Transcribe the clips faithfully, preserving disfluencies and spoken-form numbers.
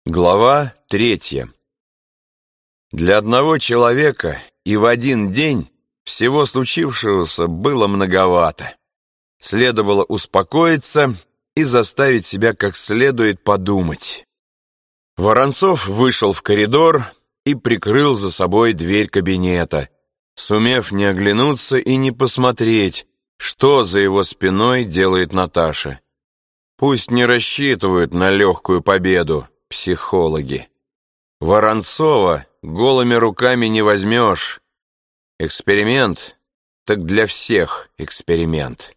Глава третья. Для одного человека и в один день всего случившегося было многовато. Следовало успокоиться и заставить себя как следует подумать. Воронцов вышел в коридор и прикрыл за собой дверь кабинета, сумев не оглянуться и не посмотреть, что за его спиной делает Наташа. Пусть не рассчитывают на легкую победу психологи. Воронцова голыми руками не возьмешь. Эксперимент, так для всех эксперимент.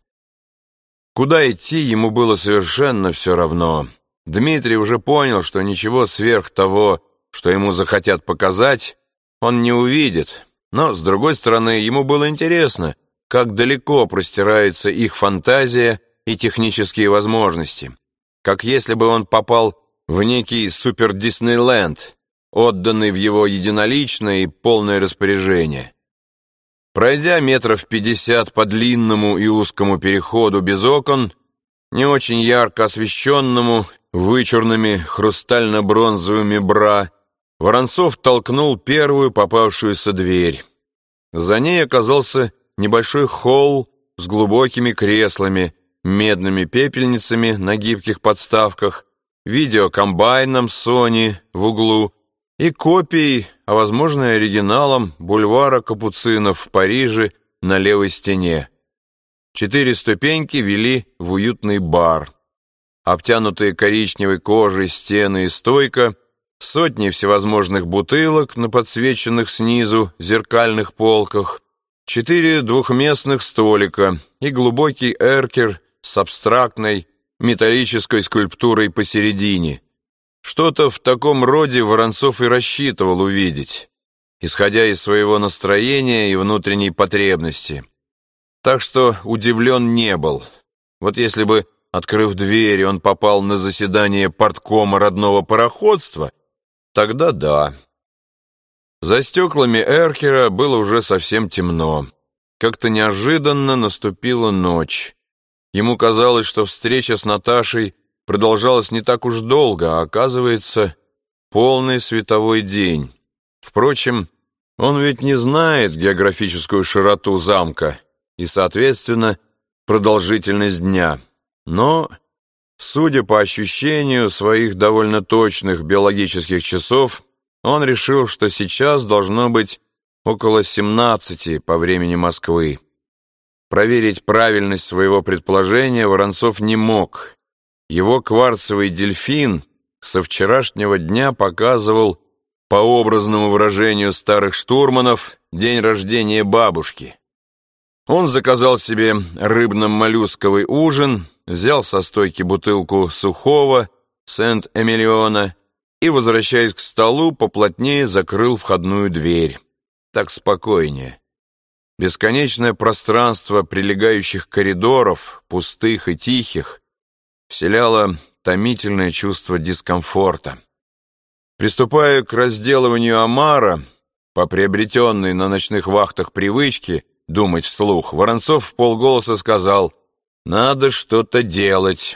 Куда идти ему было совершенно все равно. Дмитрий уже понял, что ничего сверх того, что ему захотят показать, он не увидит. Но, с другой стороны, ему было интересно, как далеко простирается их фантазия и технические возможности. Как если бы он попал в некий супер-Диснейленд, отданный в его единоличное и полное распоряжение. Пройдя метров пятьдесят по длинному и узкому переходу без окон, не очень ярко освещенному вычурными хрустально-бронзовыми бра, Воронцов толкнул первую попавшуюся дверь. За ней оказался небольшой холл с глубокими креслами, медными пепельницами на гибких подставках, видеокомбайном Sony в углу и копией, а возможно и оригиналом, бульвара Капуцинов в Париже на левой стене. Четыре ступеньки вели в уютный бар. Обтянутые коричневой кожей стены и стойка, сотни всевозможных бутылок на подсвеченных снизу зеркальных полках, четыре двухместных столика и глубокий эркер с абстрактной металлической скульптурой посередине. Что-то в таком роде Воронцов и рассчитывал увидеть, исходя из своего настроения и внутренней потребности. Так что удивлен не был. Вот если бы, открыв дверь, он попал на заседание парткома родного пароходства, тогда да. За стеклами эркера было уже совсем темно. Как-то неожиданно наступила ночь. Ему казалось, что встреча с Наташей продолжалась не так уж долго, а оказывается, полный световой день. Впрочем, он ведь не знает географическую широту замка и, соответственно, продолжительность дня. Но, судя по ощущению своих довольно точных биологических часов, он решил, что сейчас должно быть около семнадцати по времени Москвы. Проверить правильность своего предположения Воронцов не мог. Его кварцевый дельфин со вчерашнего дня показывал, по образному выражению старых штурманов, день рождения бабушки. Он заказал себе рыбно-моллюсковый ужин, взял со стойки бутылку сухого Сент-Эмилиона и, возвращаясь к столу, поплотнее закрыл входную дверь. Так спокойнее. Бесконечное пространство прилегающих коридоров, пустых и тихих, вселяло томительное чувство дискомфорта. Приступая к разделыванию омара, по приобретенной на ночных вахтах привычке думать вслух, Воронцов вполголоса сказал: «Надо что-то делать».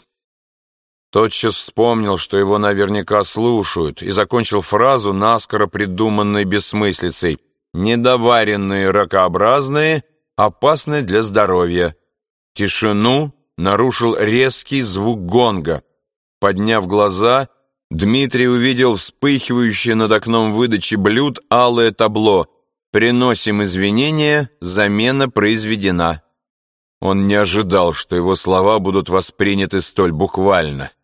Тотчас вспомнил, что его наверняка слушают, и закончил фразу, наскоро придуманной бессмыслицей: «Недоваренные ракообразные опасны для здоровья». Тишину нарушил резкий звук гонга. Подняв глаза, Дмитрий увидел вспыхивающее над окном выдачи блюд алое табло: «Приносим извинения, замена произведена». Он не ожидал, что его слова будут восприняты столь буквально.